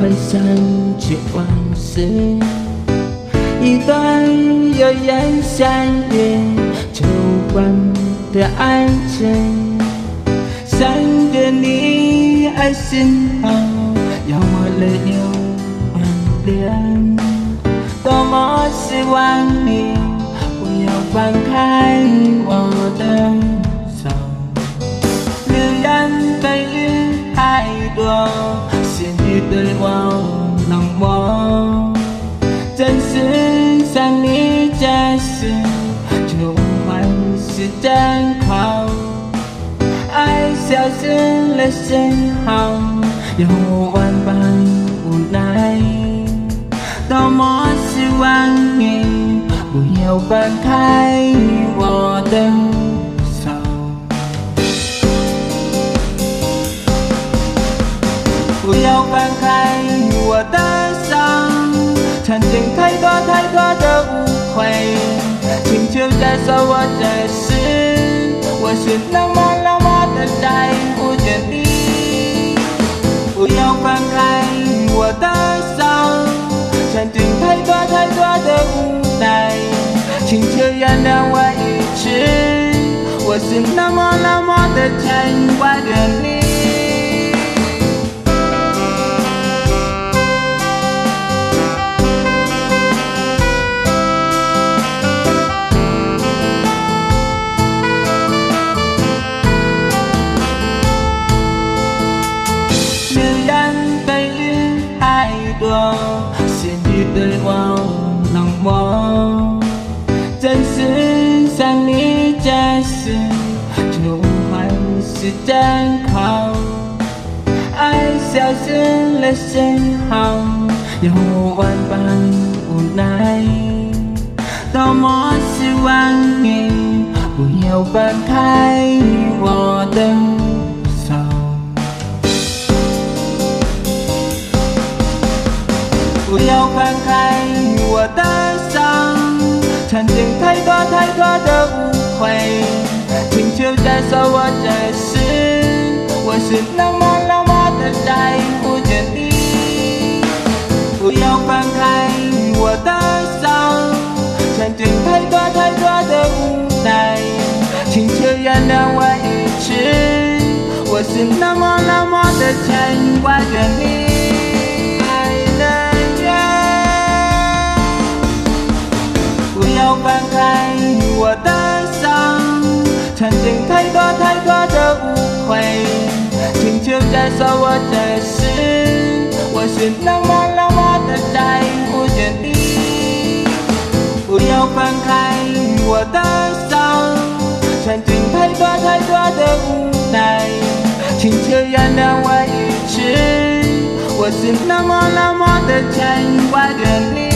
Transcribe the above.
回想起往事，一段有言善语就换的爱情，想着你爱心后，要我泪流满脸。多么希望你不要放开我的手，流言蜚语太多，心里对我冷漠。真是向你解释，就还是真好。爱消失了时候，有万般无奈。多么希望你不要放开我的手，不要放开我的手。曾经太多太多的误会，请求接受我这事，我是那么的在乎着你。不要放开我的手，曾经太多太多的无奈，请求原谅我一次，我是那么的牵挂着你。心里对我冷漠，真是向你解释，就还是真好。爱消失了时候，有万般无奈。多么希望你不要放开我的手，不要放开我的手。曾经太多太多的误会，请求接受我这事，我是那么的在乎着你。不要放开我的手，曾经太多太多的无奈，请求原谅我一次，我是那么的牵挂着你。不要放开我的手，曾经太多太多的误会，请求接受我这事，我是那么的在乎着你。不要放开我的手，曾经太多太多的无奈，请求原谅我一次，我是那么的牵挂着你。